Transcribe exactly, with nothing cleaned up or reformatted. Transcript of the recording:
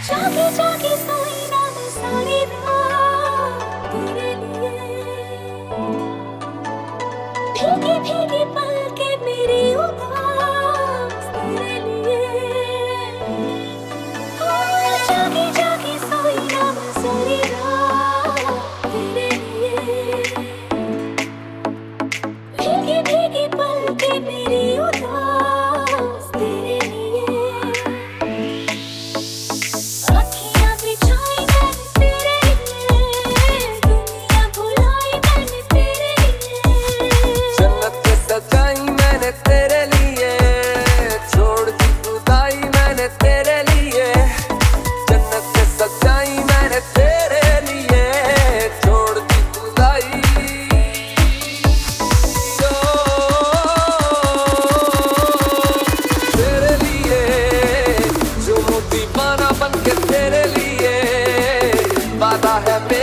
जागे जागे सोई ना मैं सारी रात तेरे लिए, भीगी भीगी पलके मेरी उदास तेरे लिए। हाँ, जागे जागे सोई ना मैं सारी रात तेरे लिए, भीगी भीगी पलके मेरी उदास तेरे लिए। अखियाँ बिछाई मैंने तेरे लिए, दुनिया भुलाई मैंने तेरे लिए। जन्नत के सजाई मैंने तेरे लिए, छोड़ दी खुदाई मैंने तेरे लिए। जन्नत के सजाई मैंने तेरे लिए, छोड़ दी खुदाई। तेरे लिए जो दीवाना बन के तेरे लिए वादा है।